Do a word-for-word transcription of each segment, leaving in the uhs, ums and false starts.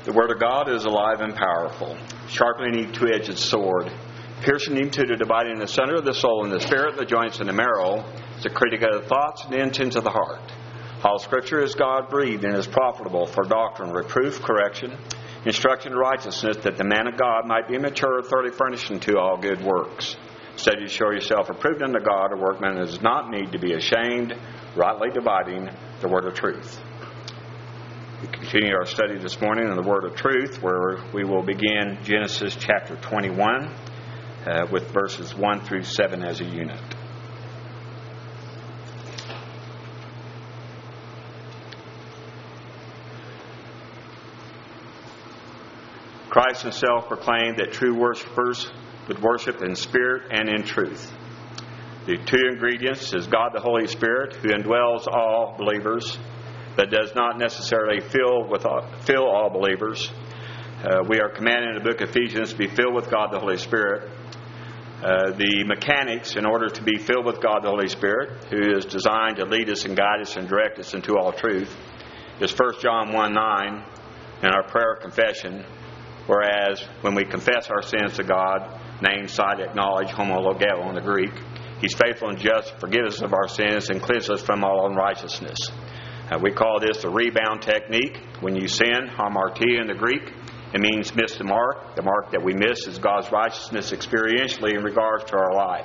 The Word of God is alive and powerful, sharpening any two-edged sword, piercing him to the dividing asunder of the soul and the spirit, the joints and the marrow. It's a critic of the thoughts and the intents of the heart. All Scripture is God-breathed and is profitable for doctrine, reproof, correction, instruction in righteousness, that the man of God might be mature, thoroughly furnished unto all good works. Study to show yourself approved unto God, a workman that does not need to be ashamed, rightly dividing the word of truth. We continue our study this morning in the Word of Truth, where we will begin Genesis chapter twenty-one uh, with verses one through seven as a unit. Christ himself proclaimed that true worshipers would worship in spirit and in truth. The two ingredients is God the Holy Spirit, who indwells all believers, but does not necessarily fill with all, fill all believers. Uh, we are commanded in the book of Ephesians to be filled with God the Holy Spirit. Uh, the mechanics, in order to be filled with God the Holy Spirit, who is designed to lead us and guide us and direct us into all truth, is First John one nine in our prayer confession. Whereas when we confess our sins to God, name, cite, acknowledge, homologeo in the Greek, He's faithful and just to forgive us of our sins and cleanse us from all unrighteousness. Uh, we call this the rebound technique. When you sin, hamartia in the Greek, it means miss the mark. The mark that we miss is God's righteousness experientially in regards to our life.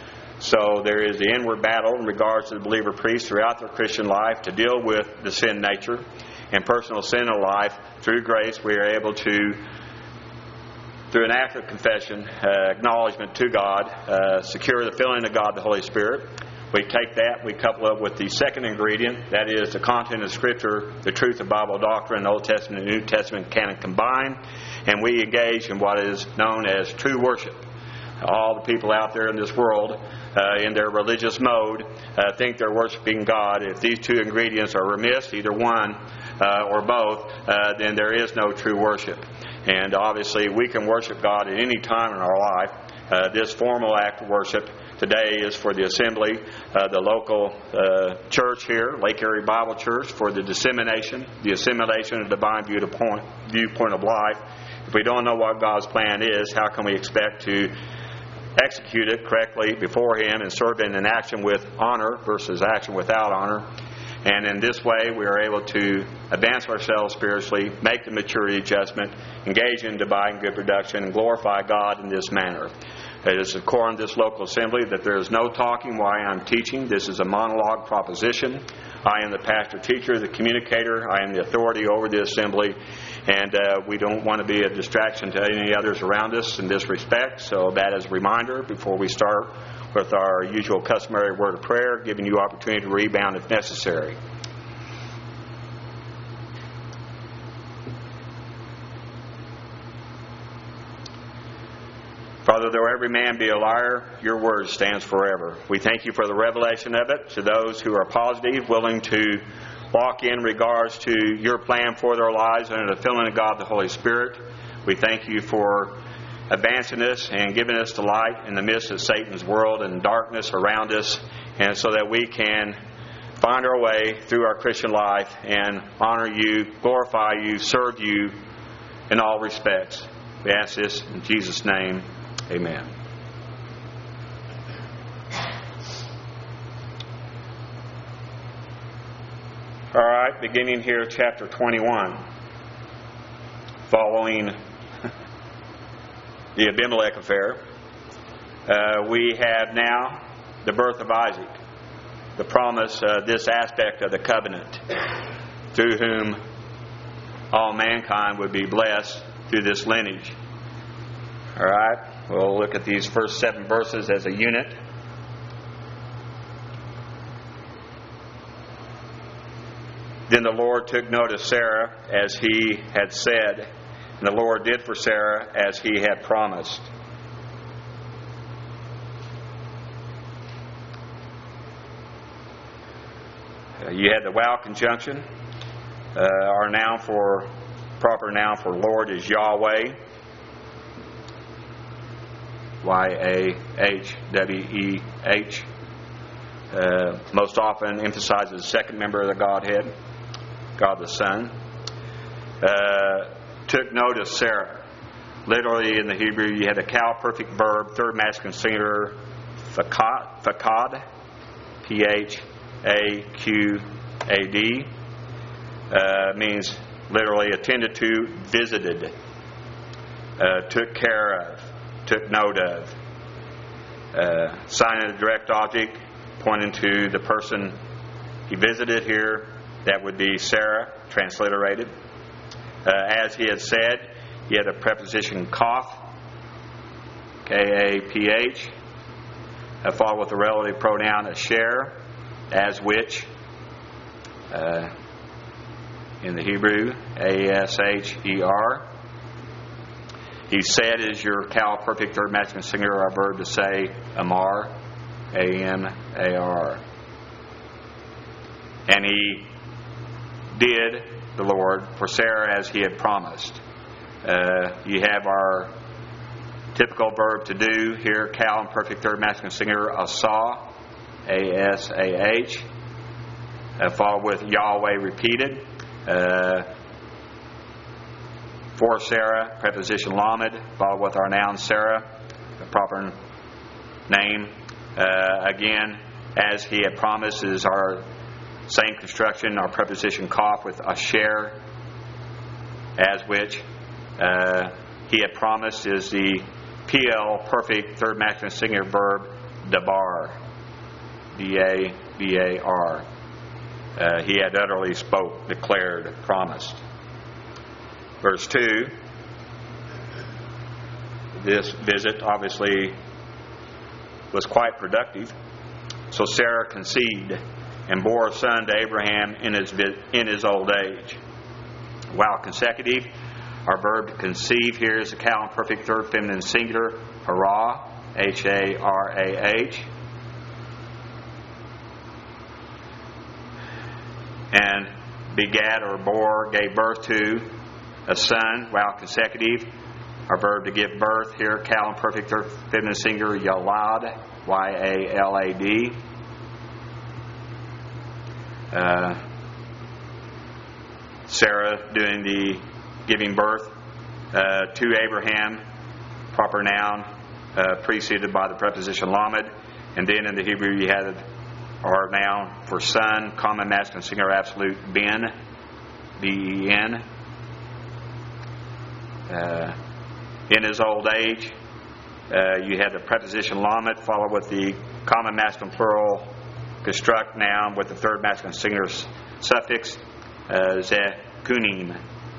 So there is the inward battle in regards to the believer priest throughout their Christian life to deal with the sin nature and personal sin in life. Through grace, we are able to, through an act of confession, uh, acknowledgement to God, uh, secure the filling of God, the Holy Spirit. We take that, we couple it with the second ingredient, that is the content of Scripture, the truth of Bible doctrine, Old Testament and New Testament canon combined, and we engage in what is known as true worship. All the people out there in this world, uh, in their religious mode, uh, think they're worshiping God. If these two ingredients are remiss, either one uh, or both, uh, then there is no true worship. And obviously, we can worship God at any time in our life. Uh, this formal act of worship today is for the assembly, uh, the local uh, church here, Lake Erie Bible Church, for the dissemination, the assimilation of divine viewpoint, viewpoint of life. If we don't know what God's plan is, how can we expect to execute it correctly before Him and serve in an action with honor versus action without honor? And in this way, we are able to advance ourselves spiritually, make the maturity adjustment, engage in divine good production, and glorify God in this manner. It is the core in this local assembly that there is no talking while I am teaching. This is a monologue proposition. I am the pastor teacher, the communicator. I am the authority over the assembly. And uh, we don't want to be a distraction to any others around us in this respect. So that is a reminder before we start with our usual customary word of prayer, giving you opportunity to rebound if necessary. Father, though every man be a liar, your word stands forever. We thank you for the revelation of it to those who are positive, willing to walk in regards to your plan for their lives under the filling of God the Holy Spirit. We thank you for advancing us and giving us the light in the midst of Satan's world and darkness around us, and so that we can find our way through our Christian life and honor you, glorify you, serve you in all respects. We ask this in Jesus' name. Amen. All right, beginning here, chapter twenty-one. Following the Abimelech affair, uh, we have now the birth of Isaac, the promise, uh, this aspect of the covenant, through whom all mankind would be blessed through this lineage. All right, we'll look at these first seven verses as a unit. Then the Lord took note of Sarah as He had said, and the Lord did for Sarah as He had promised. Uh, you had the wow conjunction. Uh, our noun for, proper noun for Lord is Yahweh. Y A H W E H. Uh, most often emphasizes the second member of the Godhead, God the Son. Uh, took note of Sarah. Literally in the Hebrew, you had a Cal perfect verb, third masculine singular, fakad, fakad, P H A Q A D. Uh, means literally attended to, visited, uh, took care of, took note of. Uh, sign of the direct object pointing to the person he visited here. That would be Sarah, transliterated. Uh, as he had said, he had a preposition kaf, K A P H, uh, followed with the relative pronoun asher, as which, uh, in the Hebrew, A S H E R. He said is your Cal perfect third masculine singular, our verb to say, amar, A M A R. And he did, the Lord, for Sarah as he had promised. Uh, you have our typical verb to do here, Cal and perfect third masculine singular, asah, A S A H, uh, followed with Yahweh repeated. Uh, for Sarah, preposition lamed, followed with our noun Sarah, the proper name. Uh, again, as he had promised, is our same construction, our preposition kaf with asher, as which uh, he had promised is the P L perfect third masculine singular verb dabar, D A B A R. Uh, he had utterly spoke, declared, promised. Verse two. This visit obviously was quite productive. So Sarah conceived and bore a son to Abraham in his in his old age. While consecutive, our verb to conceive here is a Cal and perfect third feminine singular, hara, H A R A H. And begat or bore, gave birth to a son, while consecutive. Our verb to give birth here, Cal and perfect third feminine singular, yalad, Y A L A D. Uh, Sarah doing the giving birth uh, to Abraham, proper noun, uh, preceded by the preposition lamed. And then in the Hebrew you had our noun for son, common masculine singular absolute, ben, B E N. Uh, in his old age, uh, you had the preposition lamed followed with the common masculine plural construct noun with the third masculine singular suffix, uh, zekunim.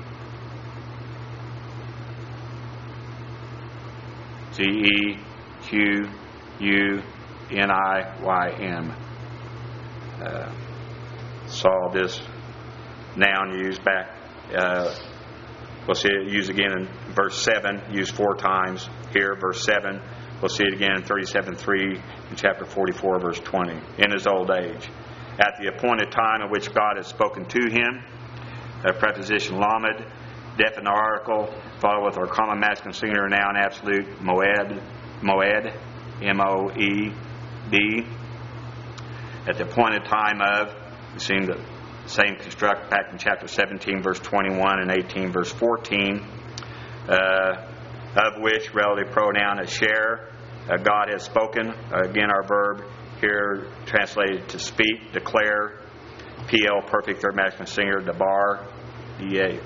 Z E Q U N I Y M. Uh, saw this noun used back. Uh, we'll see it used again in verse seven, used four times here. Verse seven. We'll see it again in thirty-seven three in chapter forty-four, verse twenty. In his old age, at the appointed time in which God had spoken to him. A preposition lamed, definite article, followed with our common masculine singular noun absolute, moed, moed, M O E D. At the appointed time of, we've seen the same construct back in chapter seventeen, verse twenty-one, and eighteen, verse fourteen, uh, of which relative pronoun is share. Uh, God has spoken. Uh, again, our verb here translated to speak, declare, P L perfect third masculine singular, dabar, D A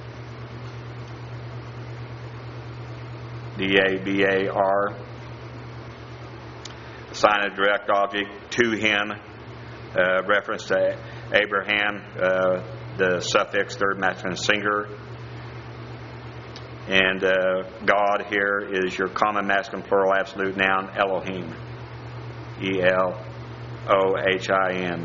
D A B A R. Sign of direct object to him. Uh, reference to Abraham, uh, the suffix third masculine singular. And uh, God here is your common masculine plural absolute noun, Elohim. E L O H I M.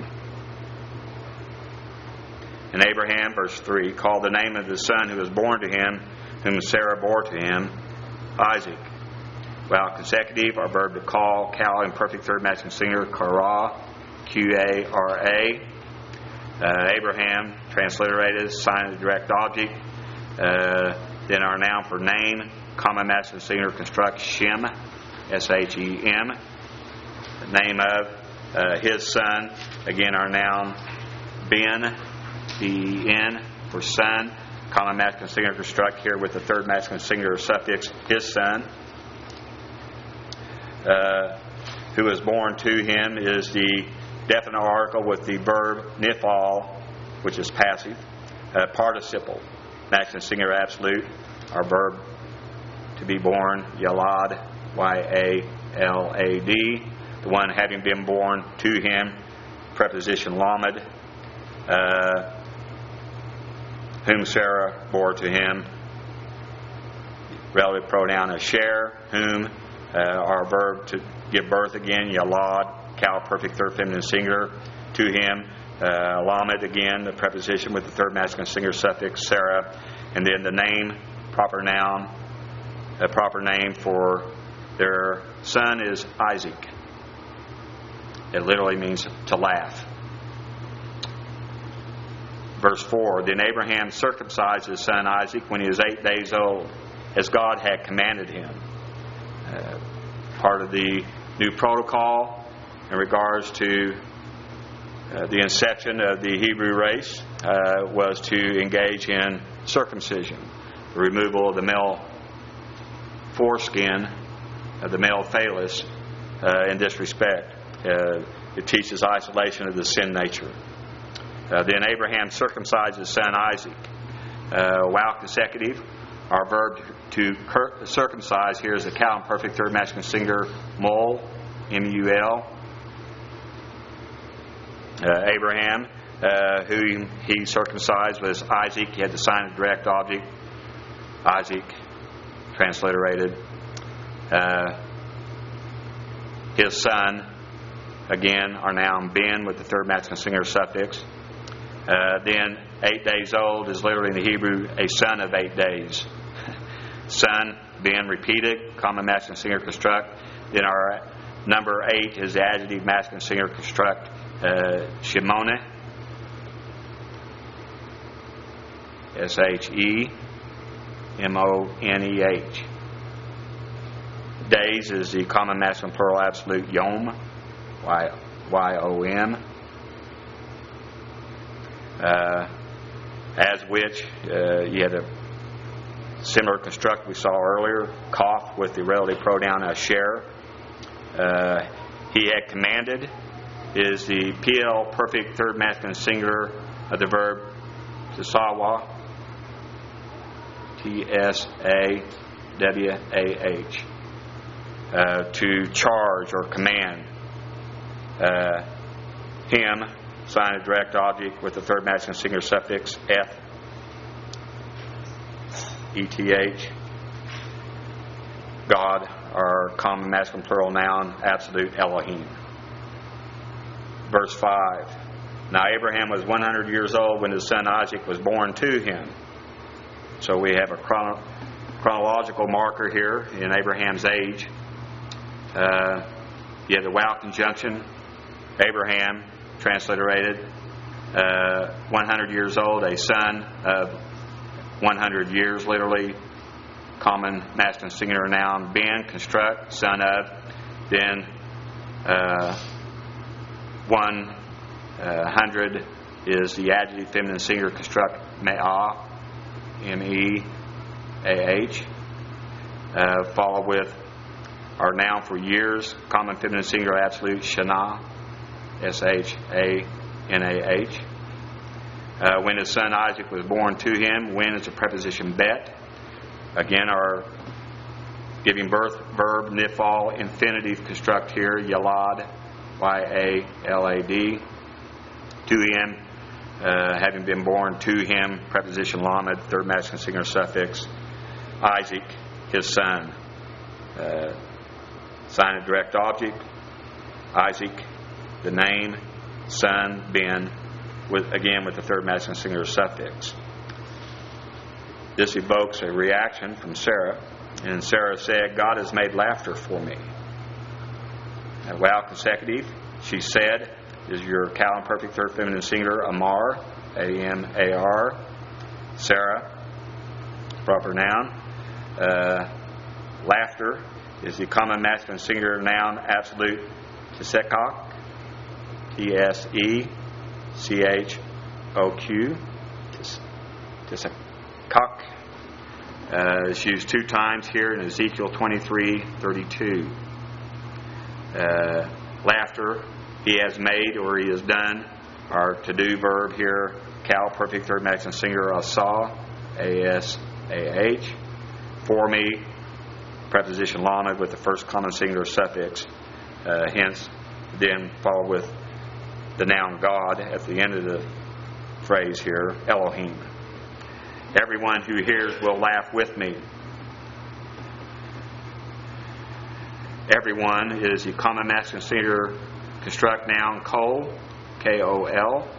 And Abraham, verse three, called the name of the son who was born to him, whom Sarah bore to him, Isaac. While consecutive, our verb to call, Cal in perfect third masculine singular, Kara, Q A R A. Uh, Abraham, transliterated, sign of the direct object. Uh, then our noun for name, common masculine singular construct, Shem, S H E M. The name of uh, his son, again our noun, Ben, B E N, for son, common masculine singular construct here with the third masculine singular suffix, his son. Uh, who was born to him is the definite article with the verb nifal, which is passive. Uh, participle, masculine singular absolute, our verb to be born, yalad, Y A L A D. The one having been born to him, preposition lamed, uh, whom Sarah bore to him, relative pronoun asher, whom, uh, our verb to give birth again, yalad, cal perfect third feminine singular, to him, uh, lamed again, the preposition with the third masculine singular suffix, Sarah, and then the name, proper noun, a proper name for their son is Isaac. It literally means to laugh. Verse four, then Abraham circumcised his son Isaac when he was eight days old, as God had commanded him. Uh, part of the new protocol in regards to uh, the inception of the Hebrew race uh, was to engage in circumcision, the removal of the male foreskin, of the male phallus, uh, in this respect. Uh, it teaches isolation of the sin nature. Uh, then Abraham circumcised his son Isaac. Uh, while consecutive, our verb to cir- circumcise here is a cal imperfect third masculine singular, mul, M U L. Uh, Abraham, uh, who he circumcised, was Isaac. He had the sign of direct object, Isaac, transliterated. Uh, his son, again, our noun ben with the third masculine singular suffix. Uh, then, eight days old is literally in the Hebrew a son of eight days. Son, ben repeated, common masculine singular construct. Then our number eight is the adjective masculine singular construct, uh, shemone, S H E M O N E H. Days is the common masculine plural absolute, yom, Y O M. Uh, as which uh, you had a similar construct we saw earlier, kaf with the relative pronoun asher. Uh, he had commanded is the P L perfect third masculine singular of the verb tsawa, T S A W A H, uh, to charge or command. Uh, him, sign of direct object with the third masculine singular suffix, F, E T H. God, our common masculine plural noun, absolute Elohim. Verse five. Now Abraham was one hundred years old when his son Isaac was born to him. So we have a chrono- chronological marker here in Abraham's age. Uh, you have the wow conjunction, Abraham, transliterated, uh, one hundred years old, a son of one hundred years, literally, common masculine singular noun, ben, construct, son of, then uh, one hundred is the adjective feminine singular construct, me'ah, M E A H, uh, followed with our noun for years, common feminine singular absolute, shana, S H A N A H. Uh, when his son Isaac was born to him, when is a preposition bet. Again, our giving birth verb, nifal, infinitive construct here, yalad, Y A L A D. To him, uh, having been born to him, preposition lamed, third masculine singular suffix, Isaac, his son. Uh, sign of direct object, Isaac, the name, son, ben, with again with the third masculine singular suffix. This evokes a reaction from Sarah, and Sarah said, God has made laughter for me. And while consecutive, she said, is your cal imperfect third feminine singular, Amar, A M A R, Sarah, proper noun. Uh, laughter is the common masculine singular noun, absolute, tsekok, T S E C H O Q, Kak. Uh, it's used two times here in Ezekiel twenty-three thirty-two. Uh, laughter, he has made or he has done, our to-do verb here, Cal, perfect third masculine singular, asah, A S A H. For me, preposition lamed with the first common singular suffix, uh, hence, then followed with the noun God at the end of the phrase here, Elohim. Everyone who hears will laugh with me. Everyone is the common masculine singular construct noun kol, K O L.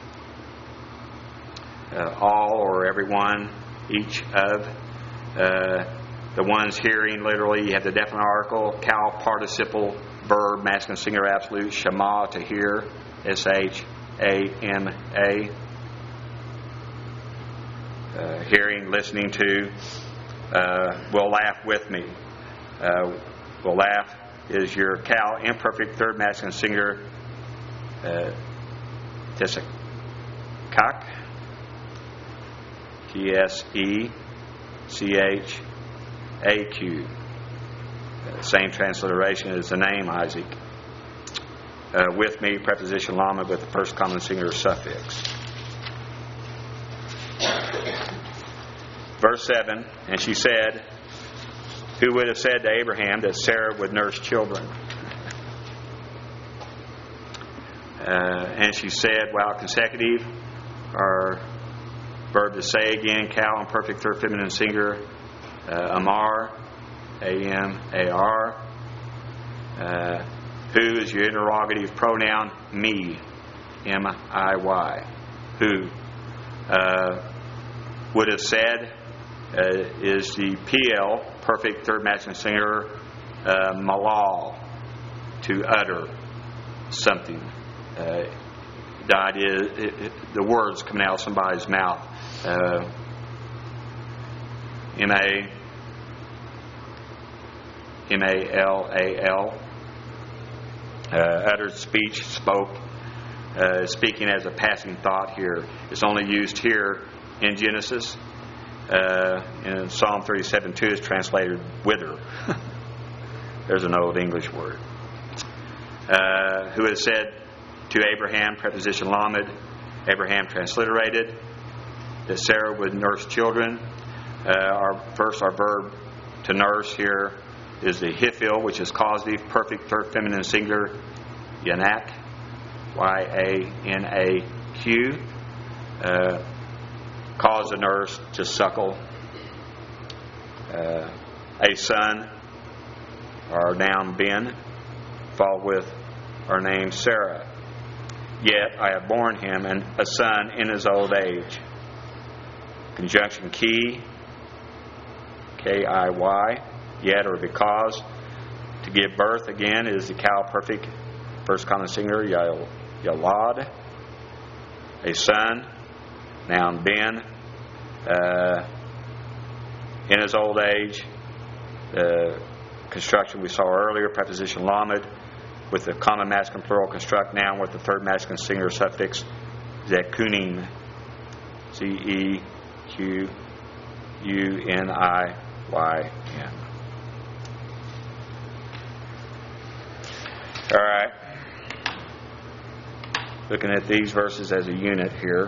Uh, all or everyone, each of. Uh, the ones hearing, literally, you have the definite article, cal, participle, verb, masculine singular absolute, shema, to hear, S H A M A. Uh, hearing, listening to, uh, will laugh with me. Uh, will laugh is your cal, imperfect third masculine singular, uh, Tsekak, T S E C H A Q. Uh, same transliteration as the name Isaac. Uh, with me, preposition lamed with the first common singular suffix. Verse seven, and she said, who would have said to Abraham that Sarah would nurse children? Uh, and she said, while consecutive, our verb to say again, cal, and perfect third feminine singular, uh, amar, A M A R. Uh, who is your interrogative pronoun? Me, M I Y. Who uh, would have said uh, is the P L, perfect third masculine singular, uh, malal, to utter something. Uh, the idea, it, it, the words coming out of somebody's mouth. Uh, M A M A L A L. Uh, uttered speech, spoke, uh, speaking as a passing thought here. It's only used here in Genesis. Uh, in Psalm thirty-seven two is translated wither. There's an old English word. Uh, who has said to Abraham, preposition lamed, Abraham transliterated, that Sarah would nurse children. Uh, our first, our verb to nurse here is the hifil, which is causative, perfect third feminine singular, yanak, Y A N A Q. Uh, cause a nurse to suckle. Uh, a son, our noun Ben, followed with our name Sarah. Yet I have borne him and a son in his old age. Conjunction key, K I Y, yet or because. To give birth again is the cal perfect first common singular, yalad. A son, noun Ben, uh, in his old age. The construction we saw earlier, preposition lamed, with the common masculine plural construct noun with the third masculine singular suffix zekunin, Z E Q U N I Y N. All right. Looking at these verses as a unit here.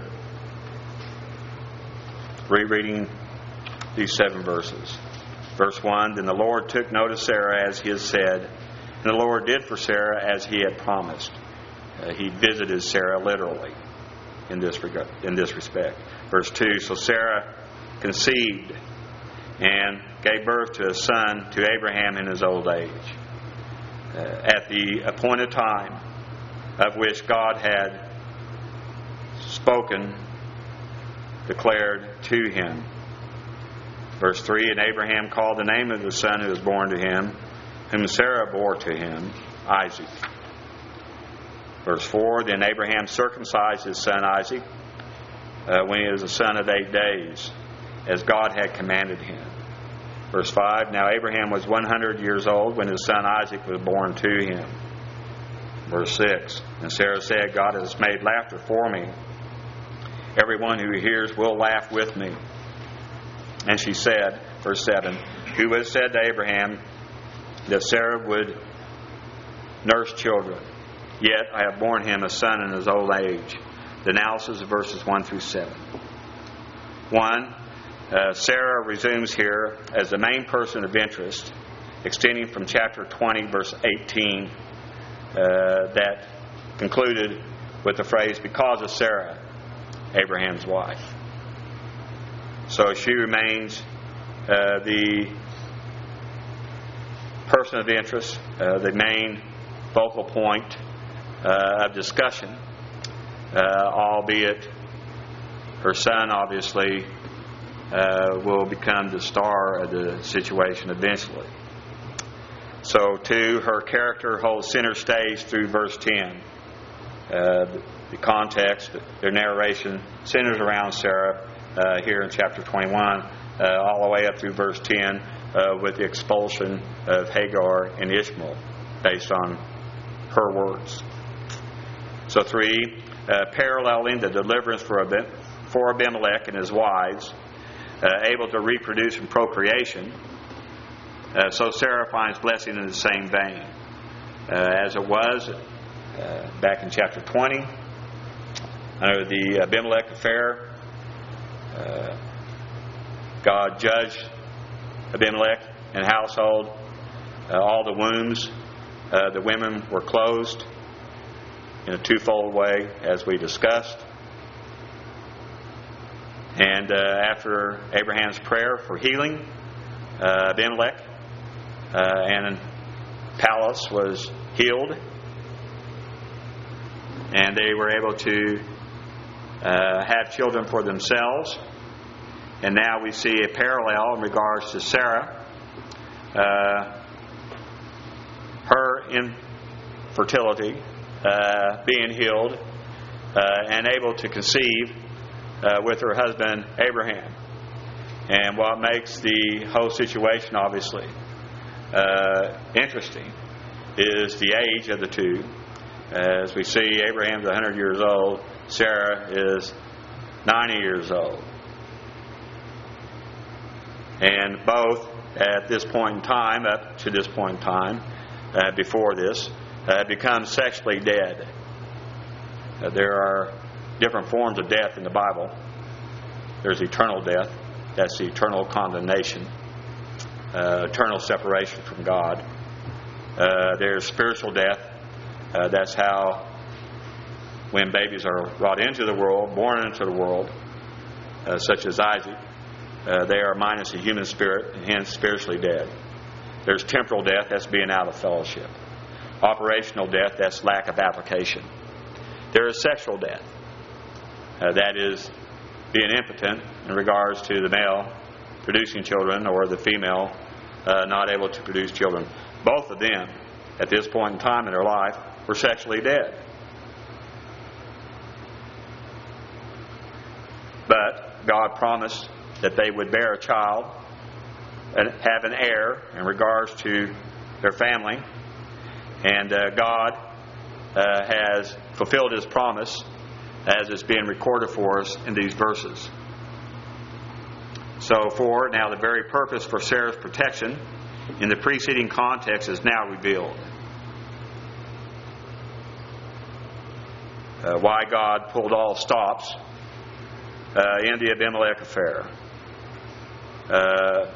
Rereading these seven verses. Verse one, then the Lord took note of Sarah as he had said, and the Lord did for Sarah as he had promised. Uh, he visited Sarah literally in this regard, in this respect. Verse two, so Sarah conceived and gave birth to a son to Abraham in his old age, uh, at the appointed time of which God had spoken, declared to him. Verse three, and Abraham called the name of the son who was born to him, whom Sarah bore to him, Isaac. Verse four, then Abraham circumcised his son Isaac uh, when he was a son of eight days, as God had commanded him. Verse five, now Abraham was one hundred years old when his son Isaac was born to him. Verse six, and Sarah said, God has made laughter for me. Everyone who hears will laugh with me. And she said, verse seven, who would have said to Abraham that Sarah would nurse children? Yet I have borne him a son in his old age. The analysis of verses one through seven. One, uh, Sarah resumes here as the main person of interest, extending from chapter twenty, verse eighteen, uh, that concluded with the phrase, because of Sarah, Abraham's wife. So she remains uh, the person of interest, uh, the main focal point uh, of discussion, uh, albeit her son obviously uh, will become the star of the situation eventually. So too, her character holds center stage through verse ten. Uh, the context, their narration centers around Sarah uh, here in chapter twenty-one, uh, all the way up through verse ten, uh, with the expulsion of Hagar and Ishmael, based on her words. So three, uh, paralleling the deliverance for for Abimelech and his wives, uh, able to reproduce and procreation. Uh, so Sarah finds blessing in the same vein, uh, as it was uh, back in chapter twenty under the Abimelech affair. Uh, God judged Abimelech and household. Uh, all the wombs, uh, the women were closed in a twofold way, as we discussed. And uh, after Abraham's prayer for healing, uh, Abimelech uh, and palace was healed, and they were able to uh, have children for themselves. And now we see a parallel in regards to Sarah, uh, her infertility uh, being healed uh, and able to conceive uh, with her husband Abraham. And what makes the whole situation obviously uh, interesting is the age of the two. As we see, Abraham's one hundred years old, Sarah is ninety years old. And both at this point in time, up to this point in time, uh, before this, uh, become sexually dead. Uh, there are different forms of death in the Bible. There's eternal death. That's the eternal condemnation, uh, eternal separation from God. Uh, there's spiritual death. Uh, that's how when babies are brought into the world, born into the world, uh, such as Isaac, uh, they are minus a human spirit and hence spiritually dead. There's temporal death, that's being out of fellowship. Operational death, that's lack of application. There is sexual death. Uh, that is being impotent in regards to the male producing children or the female uh, not able to produce children. Both of them, at this point in time in their life, were sexually dead. But God promised that they would bear a child and have an heir in regards to their family. And uh, God uh, has fulfilled His promise as it's being recorded for us in these verses. So for now, the very purpose for Sarah's protection in the preceding context is now revealed. Uh, why God pulled all stops uh, in the Abimelech affair uh,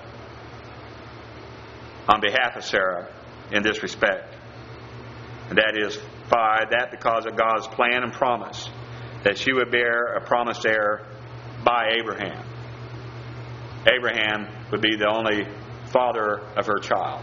on behalf of Sarah in this respect. And that is, five, that because of God's plan and promise that she would bear a promised heir by Abraham. Abraham would be the only father of her child.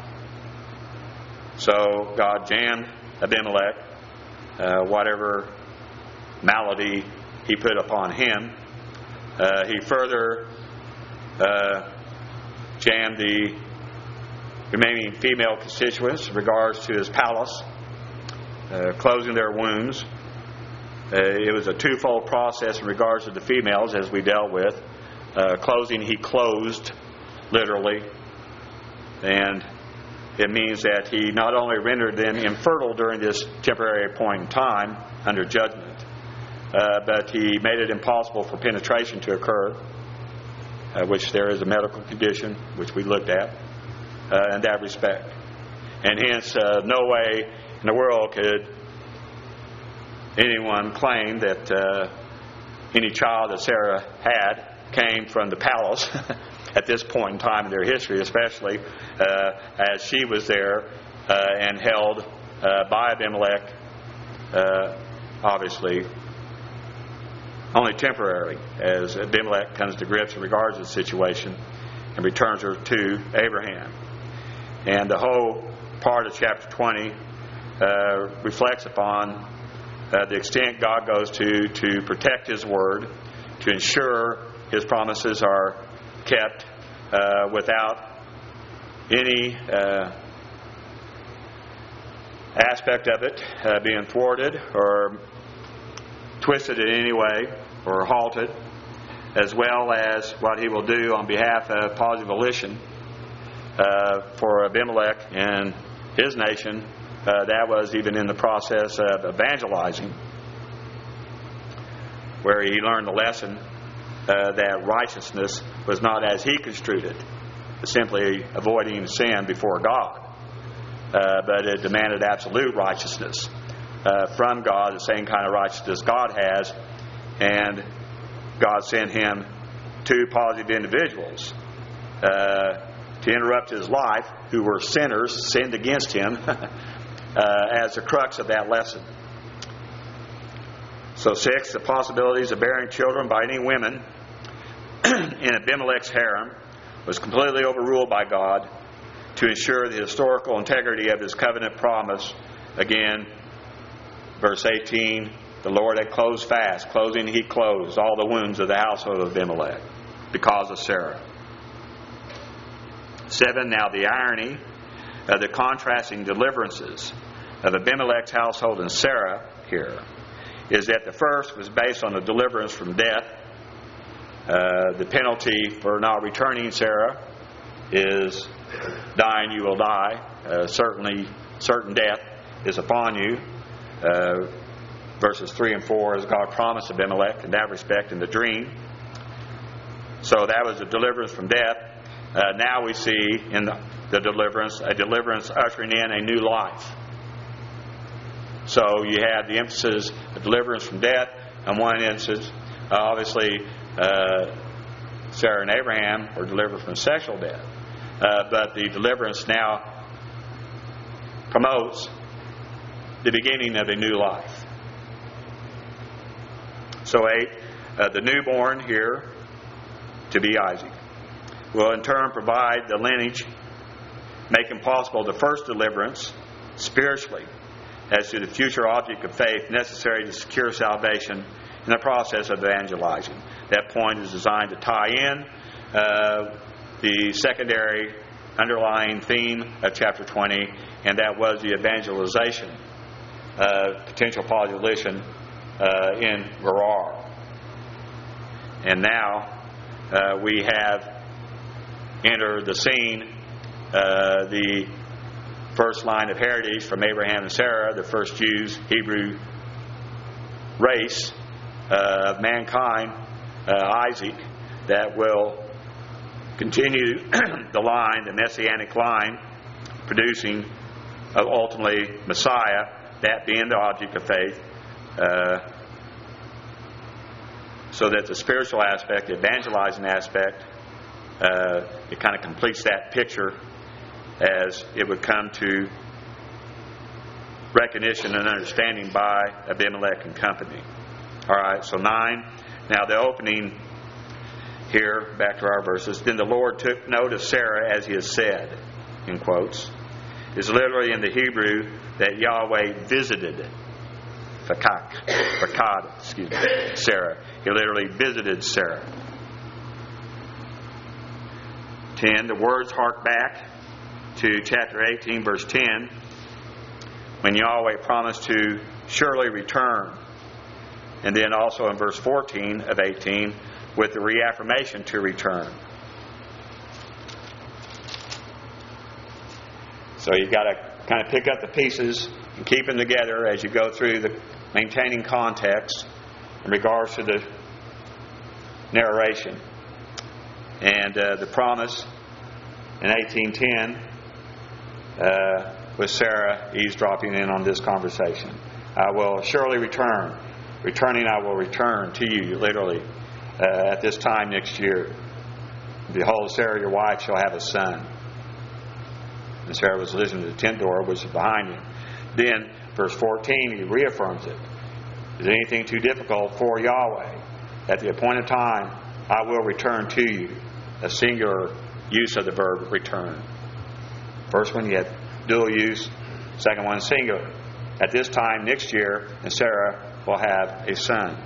So God jammed Abimelech, uh, whatever malady he put upon him. Uh, he further uh, jammed the remaining female constituents in regards to his palace, uh, closing their wombs. Uh, it was a twofold process in regards to the females, as we dealt with. Uh, closing, he closed, literally. And it means that he not only rendered them infertile during this temporary point in time under judgment, uh, but he made it impossible for penetration to occur. uh, which there is a medical condition, which we looked at, uh, in that respect. And hence, uh, no way in the world could anyone claim that uh, any child that Sarah had came from the palace at this point in time in their history, especially uh, as she was there uh, and held uh, by Abimelech, uh, obviously only temporarily, as Abimelech comes to grips in regards to the situation and returns her to Abraham. And the whole part of chapter twenty uh, reflects upon uh, the extent God goes to to protect His word, to ensure His promises are kept uh, without any uh, aspect of it uh, being thwarted or twisted in any way or halted, as well as what He will do on behalf of positive volition uh, for Abimelech and his nation. Uh, that was even in the process of evangelizing, where he learned the lesson uh, that righteousness was not as he construed it, simply avoiding sin before God, uh, but it demanded absolute righteousness uh, from God, the same kind of righteousness God has, and God sent him two positive individuals uh, to interrupt his life, who were sinners, sinned against him, uh, as the crux of that lesson. So six, the possibilities of bearing children by any women in Abimelech's harem was completely overruled by God to ensure the historical integrity of His covenant promise. Again, verse eighteen, the Lord had closed fast, closing He closed all the wounds of the household of Abimelech because of Sarah. Seven, now the irony of the contrasting deliverances of Abimelech's household and Sarah here is that the first was based on a deliverance from death. Uh, the penalty for not returning Sarah is dying you will die. Uh, certainly, certain death is upon you. Uh, verses three and four, as God promised Abimelech in that respect in the dream. So that was a deliverance from death. Uh, now we see in the, the deliverance, a deliverance ushering in a new life. So you have the emphasis of deliverance from death. In one instance, uh, obviously, uh, Sarah and Abraham were delivered from sexual death. Uh, but the deliverance now promotes the beginning of a new life. So eight, uh, the newborn here to be Isaac will in turn provide the lineage, making possible the first deliverance spiritually as to the future object of faith necessary to secure salvation in the process of evangelizing. That point is designed to tie in uh, the secondary underlying theme of chapter twenty, and that was the evangelization, uh, potential population uh, in Gerar. And now uh, we have entered the scene, uh, the first line of heritage from Abraham and Sarah, the first Jews, Hebrew race uh, of mankind, uh, Isaac, that will continue the line, the messianic line, producing uh, ultimately Messiah, that being the object of faith, uh, so that the spiritual aspect, the evangelizing aspect, uh, it kind of completes that picture as it would come to recognition and understanding by Abimelech and company. All right, so nine. Now the opening here, back to our verses. Then the Lord took note of Sarah as He has said, in quotes. It's literally in the Hebrew that Yahweh visited Fakak, Fakad, excuse me, Sarah. He literally visited Sarah. ten. The words hark back to chapter eighteen, verse ten, when Yahweh promised to surely return. And then also in verse fourteen of eighteen, with the reaffirmation to return. So you've got to kind of pick up the pieces and keep them together as you go through the maintaining context in regards to the narration. And uh, the promise in eighteen ten uh, was Sarah eavesdropping in on this conversation. I will surely return. Returning, I will return to you, literally, uh, at this time next year. Behold, Sarah, your wife, shall have a son. And Sarah was listening to the tent door, which is behind him. Then, verse fourteen, he reaffirms it. Is anything too difficult for Yahweh? At the appointed time, I will return to you. A singular use of the verb return. First one, you had dual use. Second one, singular. At this time next year, and Sarah will have a son.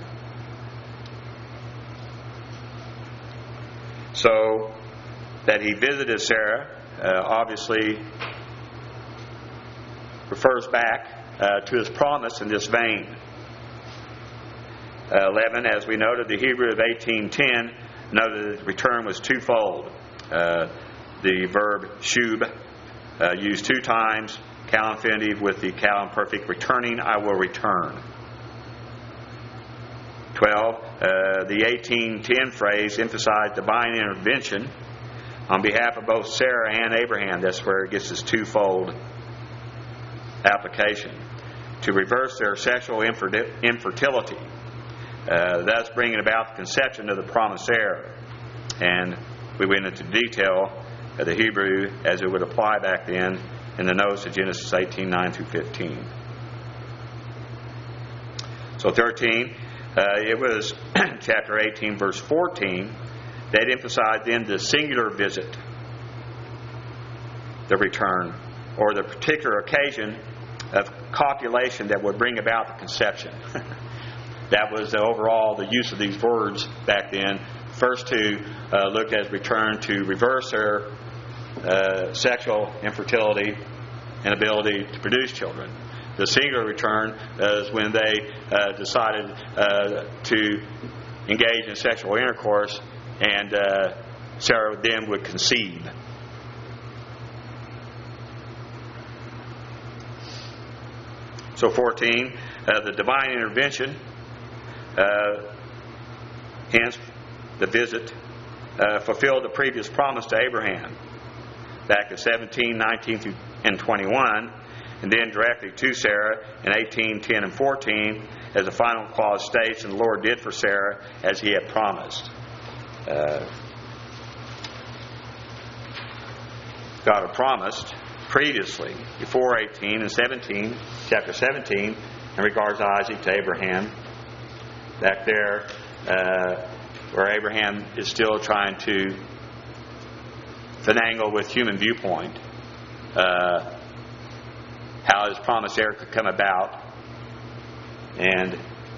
So, that he visited Sarah, uh, obviously refers back uh, to his promise in this vein. Uh, eleven, as we noted, the Hebrew of eighteen ten noted that the return was twofold. Uh, the verb shub, uh, used two times, cal infinitive with the cal imperfect, returning, I will return. twelve, uh, the eighteen ten phrase emphasized divine intervention on behalf of both Sarah and Abraham. That's where it gets this twofold application. To reverse their sexual infertility, uh, thus bringing about the conception of the promised heir. And we went into detail of the Hebrew as it would apply back then in the notes of Genesis eighteen nine through fifteen. So thirteen, uh, it was chapter eighteen, verse fourteen, that emphasized then the singular visit, the return, or the particular occasion of copulation that would bring about the conception. That was the overall the use of these words back then. First to uh, look at return to reverse their uh, sexual infertility and ability to produce children. The singular return is when they uh, decided uh, to engage in sexual intercourse, and uh, Sarah then would conceive. So fourteen, uh, the divine intervention, uh, hence the visit, uh, fulfilled the previous promise to Abraham back in seventeen, nineteen, and twenty-one, and then directly to Sarah in eighteen, ten, and fourteen, as the final clause states, and the Lord did for Sarah as he had promised. Uh, God had promised previously, before eighteen and seventeen, chapter seventeen, in regards to Isaac to Abraham. Back there, uh, where Abraham is still trying to finagle with human viewpoint uh, how his promised heir could come about. And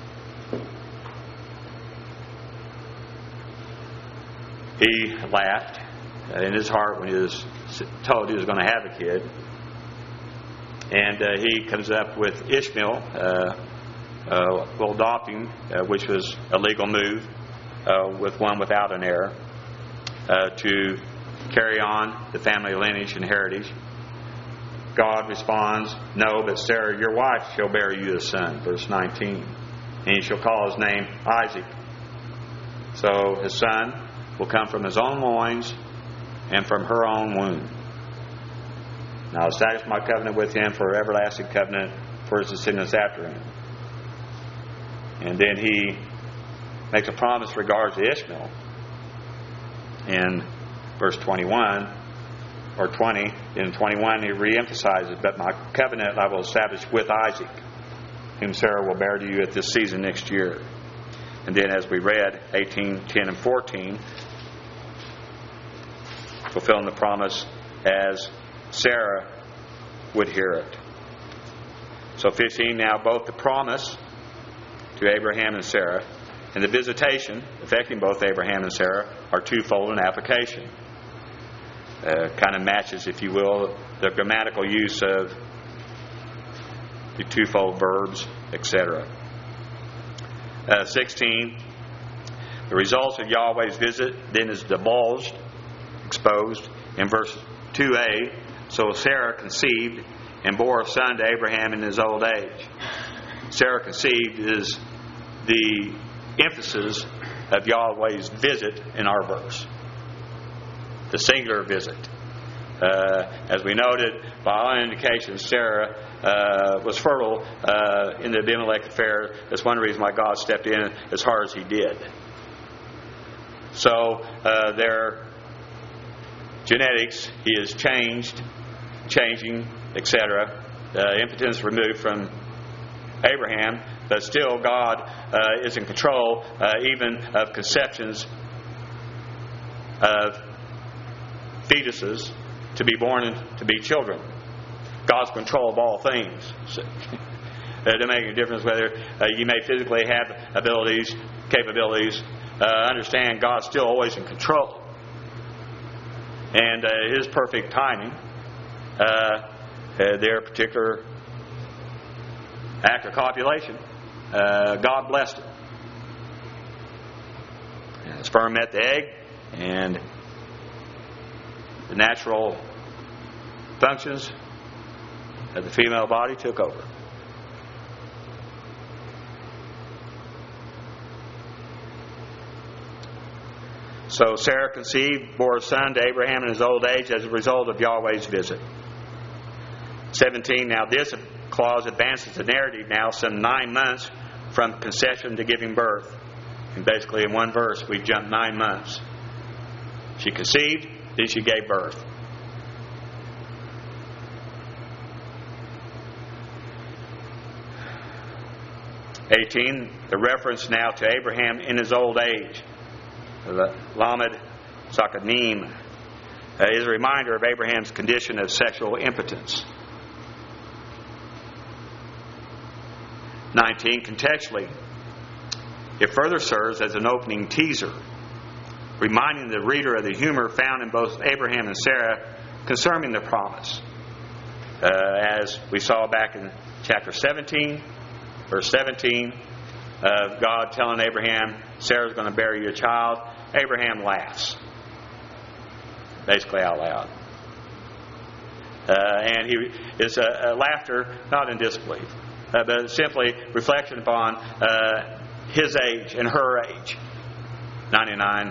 he laughed in his heart when he was told he was going to have a kid. And uh, he comes up with Ishmael, uh, uh, well, adopting, uh, which was a legal move, uh, with one without an heir, uh, to carry on the family lineage and heritage. God responds, no, but Sarah, your wife, shall bear you a son. Verse nineteen. And he shall call his name Isaac. So his son will come from his own loins and from her own womb. Now I establish my covenant with him for everlasting covenant for his descendants after him. And then he makes a promise regards to Ishmael in verse twenty-one or twenty. In twenty-one he reemphasizes, but my covenant I will establish with Isaac, whom Sarah will bear to you at this season next year. And then as we read eighteen, ten, and fourteen, fulfilling the promise as Sarah would hear it. So fifteen, now both the promise to Abraham and Sarah and the visitation affecting both Abraham and Sarah are twofold in application. Uh, kind of matches, if you will, the grammatical use of the twofold verbs, et cetera. Uh, sixteen, the results of Yahweh's visit then is divulged, exposed in verse two a. So Sarah conceived and bore a son to Abraham in his old age. Sarah conceived is the emphasis of Yahweh's visit in our verse. the singular visit. Uh, as we noted, by all indications, Sarah uh, was fertile uh, in the Abimelech affair. That's one reason why God stepped in as hard as He did. So uh, their genetics is changed, changing, et cetera. Uh, impotence removed from Abraham, but still God uh, is in control uh, even of conceptions of fetuses to be born and to be children. God's control of all things. So, it doesn't make any difference whether uh, you may physically have abilities, capabilities. Uh, understand God's still always in control. And uh, His perfect timing, uh, uh, their particular act of copulation, uh, God blessed it. And the sperm met the egg, and the natural functions of the female body took over. So Sarah conceived, bore a son to Abraham in his old age as a result of Yahweh's visit. seventeen. Now this clause advances the narrative now some nine months from conception to giving birth. And basically in one verse we jump nine months. She conceived, then she gave birth. eighteen. The reference now to Abraham in his old age. The Lamed Sakanim uh, is a reminder of Abraham's condition of sexual impotence. nineteen. Contextually, it further serves as an opening teaser, reminding the reader of the humor found in both Abraham and Sarah concerning the promise. Uh, as we saw back in chapter seventeen, verse seventeen, of God telling Abraham, Sarah's going to bear you a child. Abraham laughs, basically out loud. Uh, and he is a, a laughter not in disbelief, uh, but simply reflection upon uh, his age and her age. ninety-nine,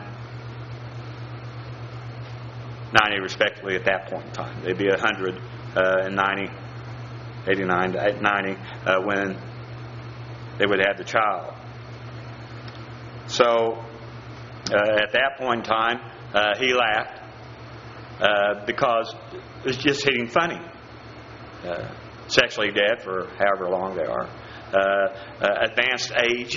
ninety respectively at that point in time. They'd be one hundred uh, and ninety, eighty-nine to ninety uh, when they would have the child. So uh, at that point in time, uh, he laughed uh, because it was just hitting funny. Uh, sexually dead for however long they are. Uh, uh, advanced age.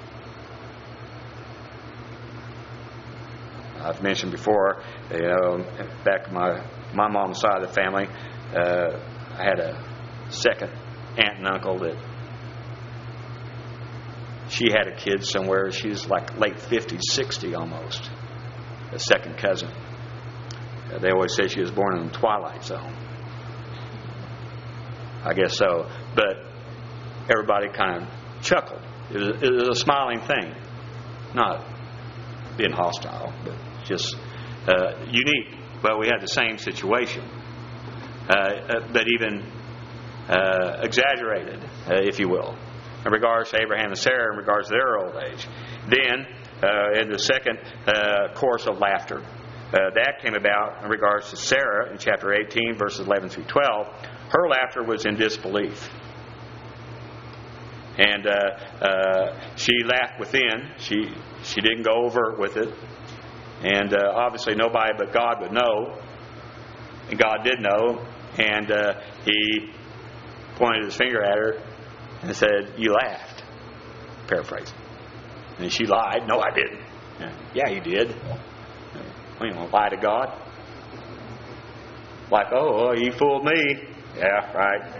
I've mentioned before, you know, back in my, my mom's side of the family, uh, I had a second aunt and uncle that she had a kid somewhere. She was like late fifties, sixty almost. A second cousin. Uh, they always say she was born in the Twilight Zone. I guess so. But everybody kind of chuckled. It was, it was a smiling thing. Not being hostile, but just uh, unique. But we had the same situation. Uh, uh, but even uh, exaggerated, uh, if you will, in regards to Abraham and Sarah, in regards to their old age. Then, uh, in the second uh, course of laughter, uh, that came about in regards to Sarah in chapter eighteen, verses eleven through twelve. Her laughter was in disbelief. And uh, uh, she laughed within. She she didn't go over with it. And uh, obviously nobody but God would know. And God did know. And uh, He pointed His finger at her and said, "You laughed." Paraphrasing. And she lied. "No, I didn't." "Yeah, you did." "Well, you want to lie to God?" Like, "Oh, you fooled me." "Yeah, right."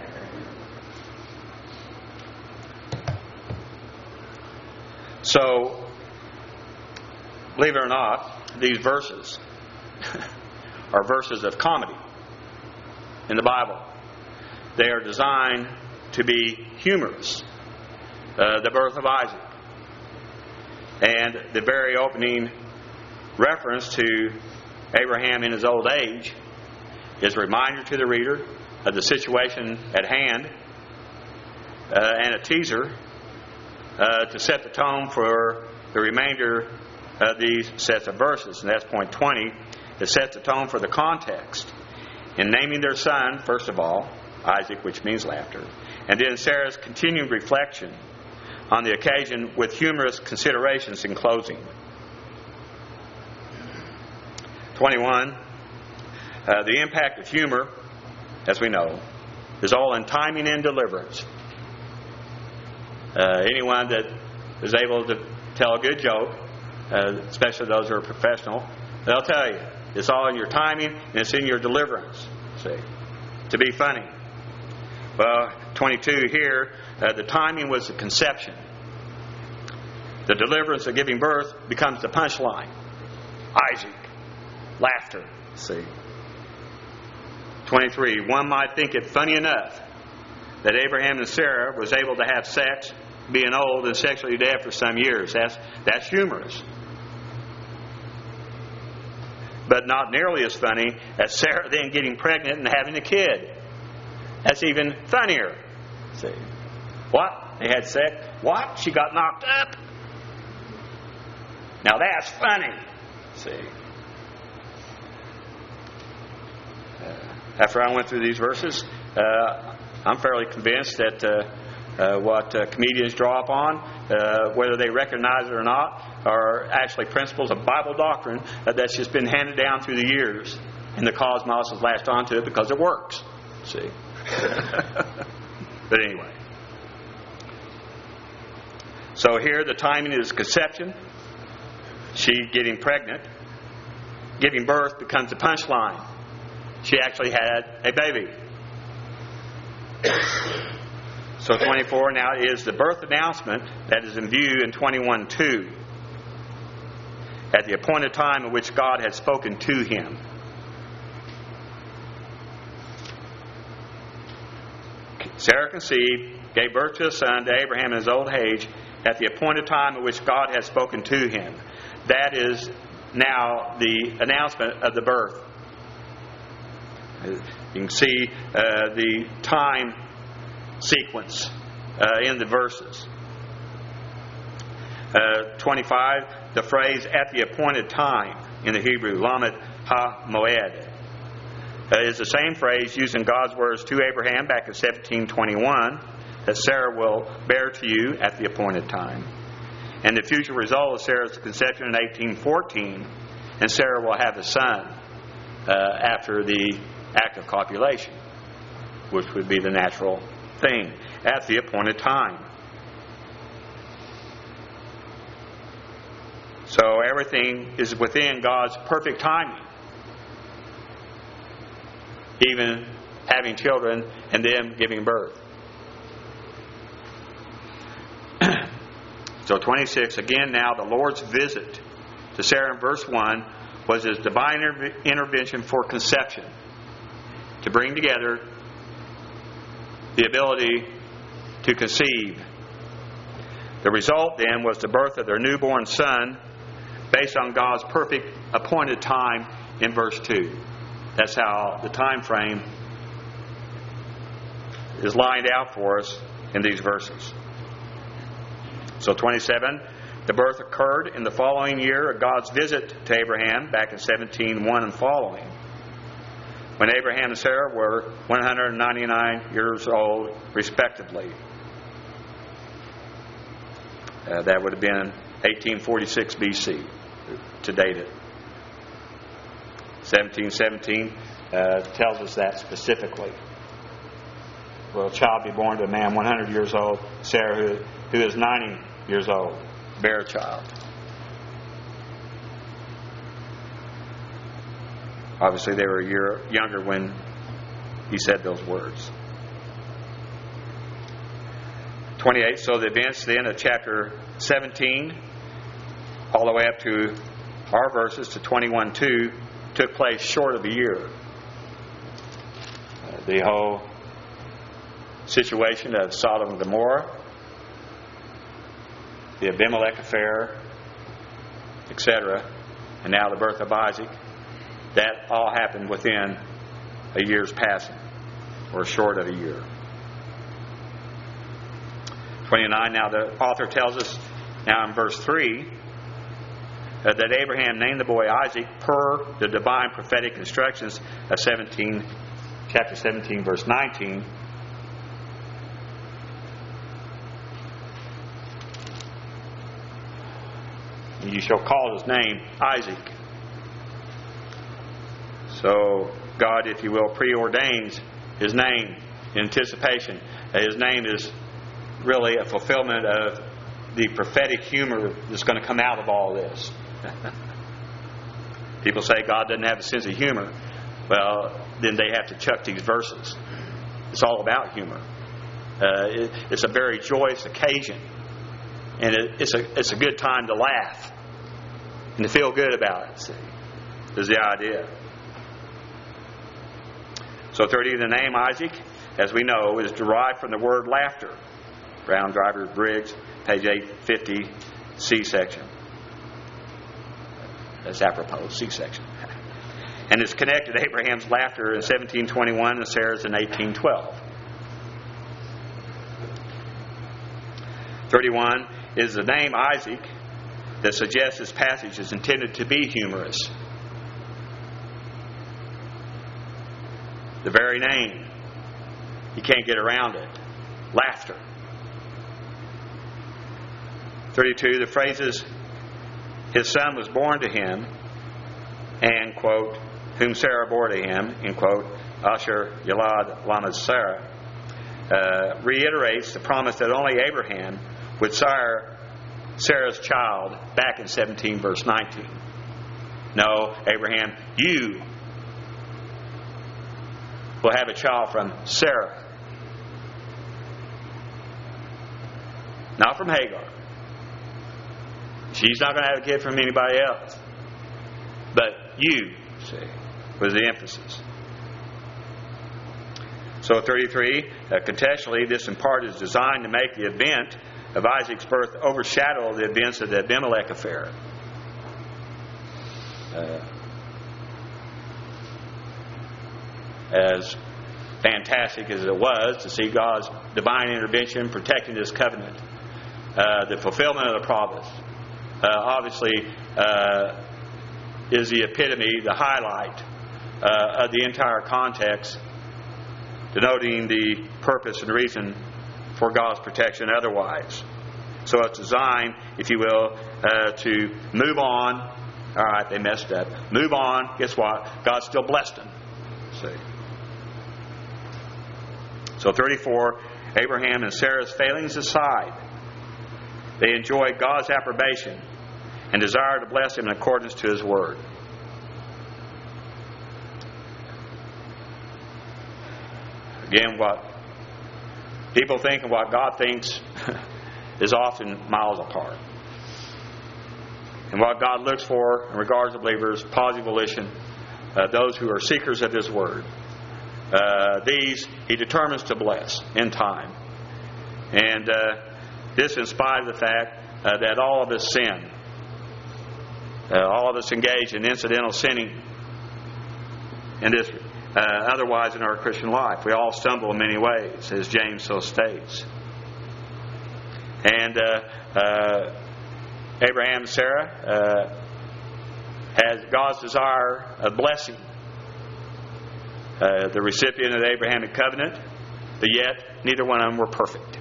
So, believe it or not, these verses are verses of comedy in the Bible. They are designed to be humorous. Uh, the birth of Isaac. And the very opening reference to Abraham in his old age is a reminder to the reader of the situation at hand uh, and a teaser uh, to set the tone for the remainder of these sets of verses. And that's point twenty. that sets the tone for the context in naming their son, first of all, Isaac, which means laughter, and then Sarah's continued reflection on the occasion with humorous considerations in closing. twenty-one. Uh, the impact of humor, as we know, is all in timing and deliverance. Uh, anyone that is able to tell a good joke, uh, especially those who are professional, they'll tell you it's all in your timing and it's in your deliverance. See, to be funny. Well, twenty-two here, uh, the timing was the conception. The deliverance of giving birth becomes the punchline. Isaac, laughter. See. twenty-three. One might think it funny enough that Abraham and Sarah was able to have sex, being old and sexually dead for some years. That's that's humorous. But not nearly as funny as Sarah then getting pregnant and having a kid. That's even funnier. See. What? They had sex? What? She got knocked up? Now that's funny. See. Uh, after I went through these verses, uh, I'm fairly convinced that uh, uh, what uh, comedians draw upon, uh, whether they recognize it or not, are actually principles of Bible doctrine uh, that's just been handed down through the years. And the cosmos has latched onto it because it works. See? But anyway. So here the timing is conception. She getting pregnant. Giving birth becomes the punchline. She actually had a baby. So twenty-four now is the birth announcement that is in view in twenty-one two. At the appointed time in which God had spoken to him. Sarah conceived, gave birth to a son to Abraham in his old age, at the appointed time in which God had spoken to him. That is now the announcement of the birth. You can see uh, the time sequence uh, in the verses. Uh, twenty-five, the phrase "at the appointed time" in the Hebrew, Lamed ha-moed, uh, is the same phrase used in God's words to Abraham back in seventeen twenty-one, that Sarah will bear to you at the appointed time. And the future result of Sarah's conception in eighteen fourteen, and Sarah will have a son uh, after the act of copulation, which would be the natural thing, at the appointed time. So everything is within God's perfect timing. Even having children and them giving birth. So twenty-six, again now the Lord's visit to Sarah in verse one was his divine intervention for conception. To bring together the ability to conceive. The result then was the birth of their newborn son based on God's perfect appointed time in verse two. That's how the time frame is lined out for us in these verses. So twenty-seven, the birth occurred in the following year of God's visit to Abraham back in seventeen one and following, when Abraham and Sarah were one hundred ninety-nine years old respectively. Uh, that would have been eighteen forty-six B C to date it. seventeen seventeen uh, tells us that specifically. Will a child be born to a man one hundred years old, Sarah, who, who is ninety years old, bear a child. Obviously, they were a year younger when he said those words. twenty-eight, so the events then of chapter seventeen, all the way up to our verses to twenty-one two, took place short of a year. Uh, the whole situation of Sodom and Gomorrah, the Abimelech affair, et cetera, and now the birth of Isaac, that all happened within a year's passing, or short of a year. twenty-nine, now the author tells us, now in verse three, uh, that Abraham named the boy Isaac per the divine prophetic instructions of seventeen, chapter seventeen, verse nineteen. You shall call his name Isaac. So God, if you will, preordains his name in anticipation. His name is really a fulfillment of the prophetic humor that's going to come out of all this. People say God doesn't have a sense of humor. Well, then they have to chuck these verses. It's all about humor. Uh, it, it's a very joyous occasion. And it, it's a it's a good time to laugh and to feel good about it, see, is the idea. So thirty, the name Isaac, as we know, is derived from the word laughter. Brown, Driver, Briggs, page eight fifty, C section. That's apropos, C section. And it's connected to Abraham's laughter in seventeen twenty-one and Sarah's in eighteen twelve. thirty-one is the name Isaac that suggests this passage is intended to be humorous. The very name. You can't get around it. Laughter. thirty-two, the phrases, his son was born to him, and, quote, whom Sarah bore to him, end quote, Asher Yalad Lamad Sarah, uh, reiterates the promise that only Abraham would sire Sarah's child back in seventeen, verse nineteen. No, Abraham, you will have a child from Sarah. Not from Hagar. She's not going to have a kid from anybody else. But you, see, was the emphasis. So thirty-three, uh, contextually, this in part is designed to make the event of Isaac's birth overshadow the events of the Abimelech affair. Uh, as fantastic as it was to see God's divine intervention protecting this covenant, uh, the fulfillment of the promise, uh, obviously uh, is the epitome, the highlight uh, of the entire context, denoting the purpose and reason for God's protection otherwise. So it's designed, if you will, uh, to move on. All right, they messed up. Move on. Guess what? God still blessed them. See. So thirty-four, Abraham and Sarah's failings aside, they enjoy God's approbation and desire to bless him in accordance to his word. Again, what people think and what God thinks is often miles apart. And what God looks for in regards to believers, positive volition, uh, those who are seekers of his word, uh, these he determines to bless in time. And uh, this in spite of the fact uh, that all of us sin. Uh, all of us engage in incidental sinning in this Uh, otherwise in our Christian life. We all stumble in many ways, as James so states. And uh, uh, Abraham and Sarah uh, has God's desire of blessing. Uh, the recipient of the Abrahamic covenant, but yet neither one of them were perfect.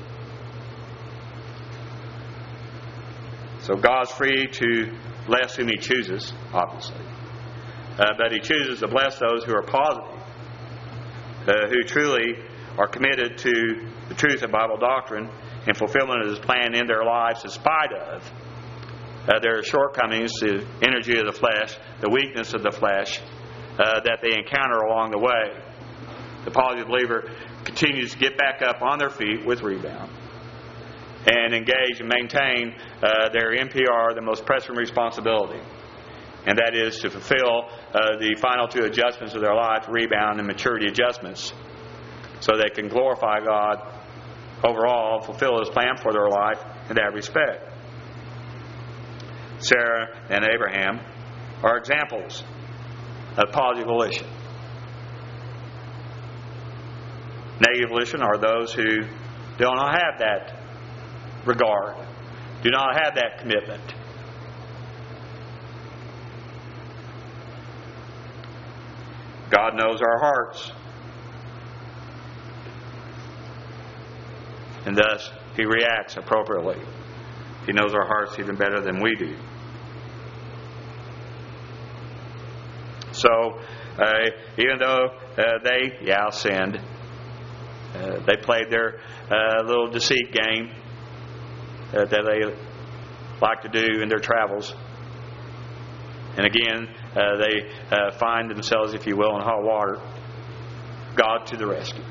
So God's free to bless whom he chooses, obviously. Uh, but he chooses to bless those who are positive. Uh, who truly are committed to the truth of Bible doctrine and fulfillment of his plan in their lives in spite of uh, their shortcomings, the energy of the flesh, the weakness of the flesh uh, that they encounter along the way. The positive believer continues to get back up on their feet with rebound and engage and maintain uh, their M P R, the most pressing responsibility. And that is to fulfill uh, the final two adjustments of their life, rebound and maturity adjustments, so they can glorify God overall, fulfill his plan for their life in that respect. Sarah and Abraham are examples of positive volition. Negative volition are those who do not have that regard, do not have that commitment. God knows our hearts. And thus, He reacts appropriately. He knows our hearts even better than we do. So, uh, even though uh, they, yeah, sinned, uh, they played their uh, little deceit game uh, that they like to do in their travels. And again, uh, they uh, find themselves, if you will, in hot water. God to the rescue.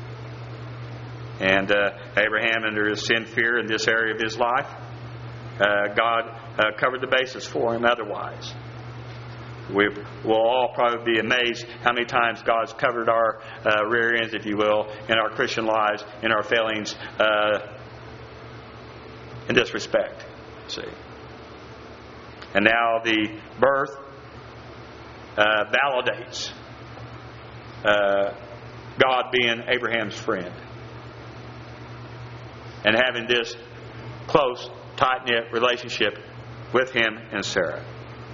And uh, Abraham, under his sin fear in this area of his life, uh, God uh, covered the basis for him otherwise. We will all probably be amazed how many times God's covered our uh, rear ends, if you will, in our Christian lives, in our failings, uh, in this respect. See. And now the birth uh, validates uh, God being Abraham's friend. And having this close, tight-knit relationship with him and Sarah.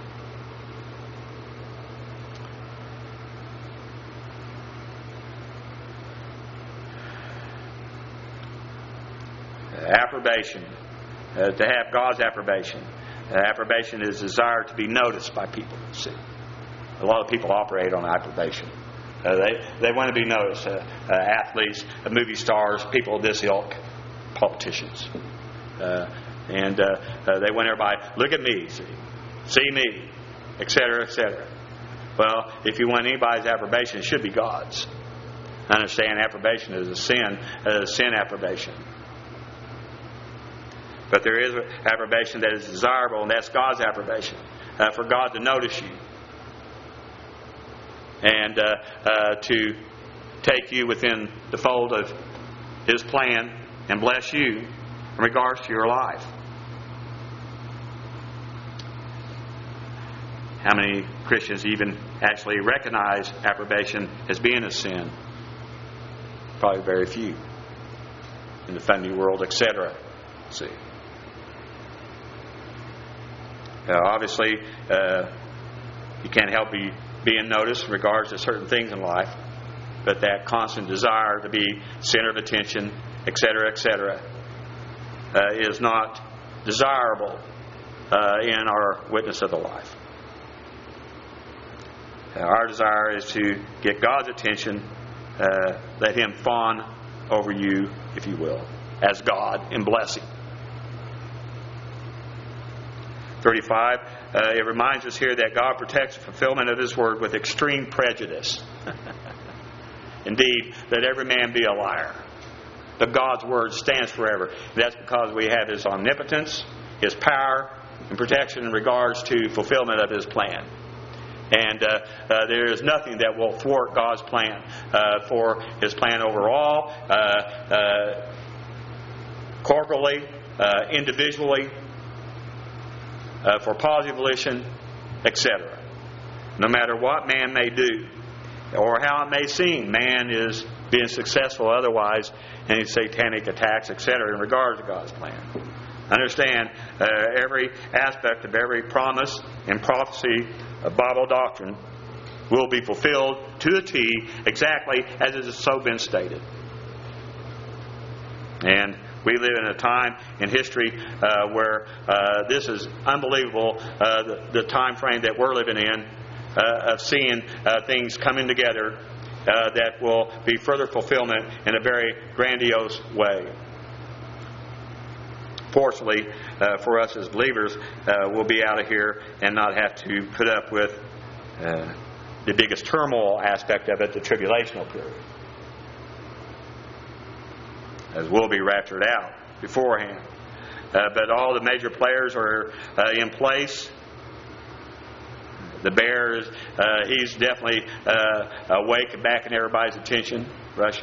Approbation. Uh, to have God's approbation. Uh, approbation is desire to be noticed by people. See, a lot of people operate on approbation. Uh, they they want to be noticed. Uh, uh, athletes, uh, movie stars, people of this ilk, politicians, uh, and uh, uh, they want everybody look at me, see, see me, et cetera, et cetera. Well, if you want anybody's approbation, it should be God's. I understand approbation is a sin, uh, sin approbation. But there is approbation that is desirable, and that's God's approbation. Uh, for God to notice you. And uh, uh, to take you within the fold of His plan and bless you in regards to your life. How many Christians even actually recognize approbation as being a sin? Probably very few. In the funny world, et cetera. See. Uh, obviously, uh, you can't help be, being noticed in regards to certain things in life, but that constant desire to be center of attention, et cetera, et cetera, uh, is not desirable uh, in our witness of the life. Uh, our desire is to get God's attention, uh, let Him fawn over you, if you will, as God in blessing. thirty-five, uh, it reminds us here that God protects the fulfillment of His word with extreme prejudice. Indeed, let every man be a liar. But God's word stands forever. That's because we have His omnipotence, His power, and protection in regards to fulfillment of His plan. And uh, uh, there is nothing that will thwart God's plan uh, for His plan overall, uh, uh, corporally, uh, individually, Uh, for positive volition, et cetera. No matter what man may do, or how it may seem, man is being successful otherwise, any satanic attacks, et cetera, in regards to God's plan. Understand, uh, every aspect of every promise and prophecy of Bible doctrine will be fulfilled to a T, exactly as it has so been stated. And we live in a time in history uh, where uh, this is unbelievable, uh, the, the time frame that we're living in, uh, of seeing uh, things coming together uh, that will be further fulfillment in a very grandiose way. Fortunately, uh, for us as believers, uh, we'll be out of here and not have to put up with uh, the biggest turmoil aspect of it, the tribulational period, as we'll be raptured out beforehand. Uh, but all the major players are uh, in place. The bear, is, uh, he's definitely uh, awake and back in everybody's attention. Russia.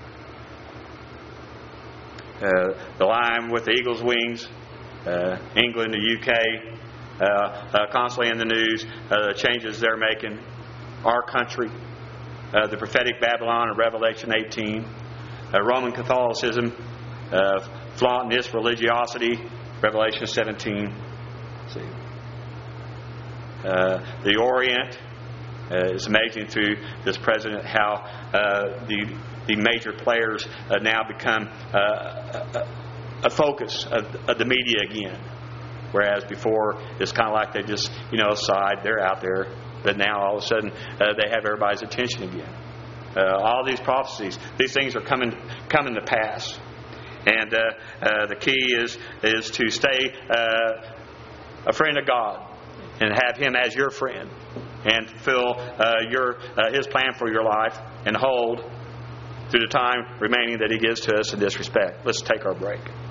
Uh, the lion with the eagle's wings. Uh, England, the U K, uh, uh, constantly in the news. Uh, the changes they're making. Our country. Uh, the prophetic Babylon in Revelation eighteen. Uh, Roman Catholicism, uh, flaunting its religiosity, Revelation seventeen. See, uh, the Orient, Uh, it's amazing through this president how uh, the the major players uh, now become uh, a, a focus of, of the media again. Whereas before, it's kind of like they just, you know, aside, they're out there. But now all of a sudden, uh, they have everybody's attention again. Uh, all these prophecies, these things are coming coming to pass. And uh, uh, the key is is to stay uh, a friend of God and have Him as your friend and fulfill uh, your uh, His plan for your life and hold through the time remaining that He gives to us in this respect. Let's take our break.